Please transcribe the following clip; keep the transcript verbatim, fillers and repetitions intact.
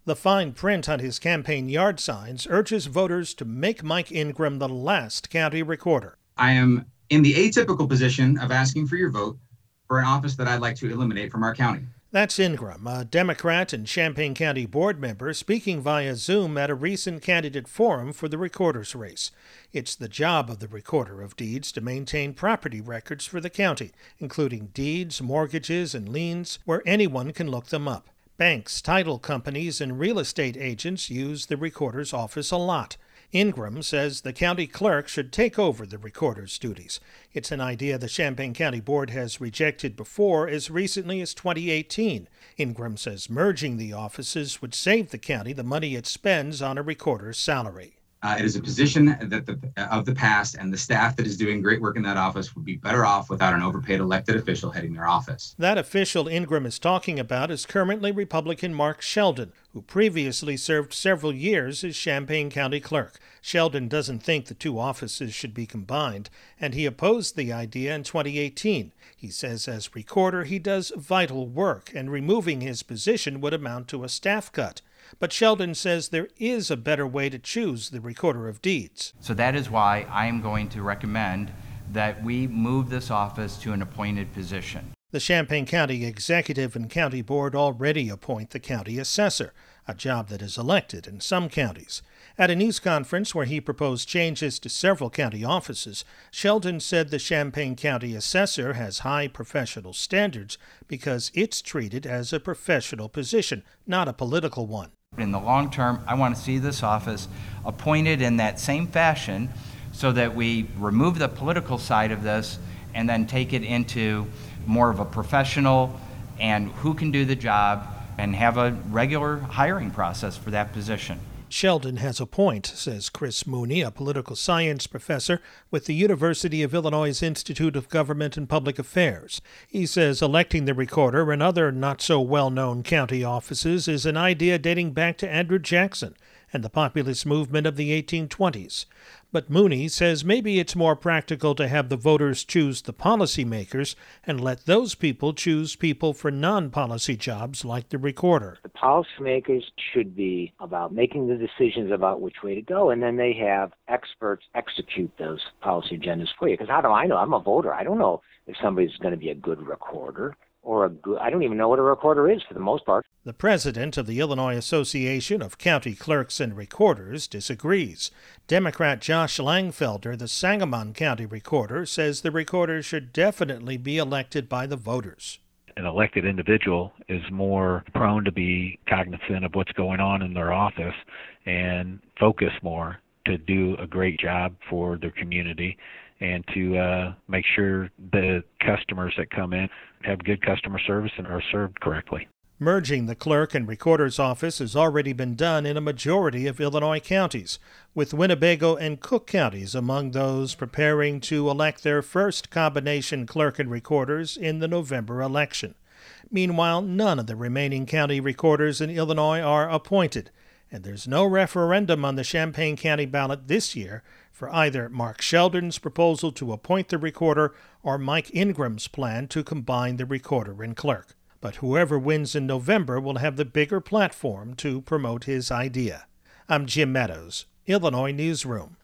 The fine print on his campaign yard signs urges voters to make Mike Ingram the last county recorder. I am in the atypical position of asking for your vote for an office that I'd like to eliminate from our county. That's Ingram, a Democrat and Champaign County board member, speaking via Zoom at a recent candidate forum for the recorder's race. It's the job of the recorder of deeds to maintain property records for the county, including deeds, mortgages, and liens, where anyone can look them up. Banks, title companies, and real estate agents use the recorder's office a lot. Ingram says the county clerk should take over the recorder's duties. It's an idea the Champaign County Board has rejected before as recently as twenty eighteen. Ingram says merging the offices would save the county the money it spends on a recorder's salary. Uh, it is a position that the, of the past, and the staff that is doing great work in that office would be better off without an overpaid elected official heading their office. That official Ingram is talking about is currently Republican Mark Sheldon, who previously served several years as Champaign County Clerk. Sheldon doesn't think the two offices should be combined, and he opposed the idea in twenty eighteen. He says as recorder he does vital work, and removing his position would amount to a staff cut. But Sheldon says there is a better way to choose the recorder of deeds. So that is why I am going to recommend that we move this office to an appointed position. The Champaign County Executive and County Board already appoint the county assessor, a job that is elected in some counties. At a news conference where he proposed changes to several county offices, Sheldon said the Champaign County assessor has high professional standards because it's treated as a professional position, not a political one. In the long term, I want to see this office appointed in that same fashion so that we remove the political side of this and then take it into more of a professional and who can do the job and have a regular hiring process for that position. Sheldon has a point, says Chris Mooney, a political science professor with the University of Illinois Institute of Government and Public Affairs. He says electing the recorder and other not-so-well-known county offices is an idea dating back to Andrew Jackson and the populist movement of the eighteen twenties. But Mooney says maybe it's more practical to have the voters choose the policymakers and let those people choose people for non-policy jobs like the recorder. The policymakers should be about making the decisions about which way to go, and then they have experts execute those policy agendas for you. Because how do I know? I'm a voter. I don't know if somebody's going to be a good recorder. Or a good, I don't even know what a recorder is for the most part. The president of the Illinois Association of County Clerks and Recorders disagrees. Democrat Josh Langfelder, the Sangamon County recorder, says the recorder should definitely be elected by the voters. An elected individual is more prone to be cognizant of what's going on in their office and focus more to do a great job for their community and to uh, make sure the customers that come in have good customer service and are served correctly. Merging the clerk and recorder's office has already been done in a majority of Illinois counties, with Winnebago and Cook counties among those preparing to elect their first combination clerk and recorders in the November election. Meanwhile, none of the remaining county recorders in Illinois are appointed, and there's no referendum on the Champaign County ballot this year for either Mark Sheldon's proposal to appoint the recorder or Mike Ingram's plan to combine the recorder and clerk. But whoever wins in November will have the bigger platform to promote his idea. I'm Jim Meadows, Illinois Newsroom.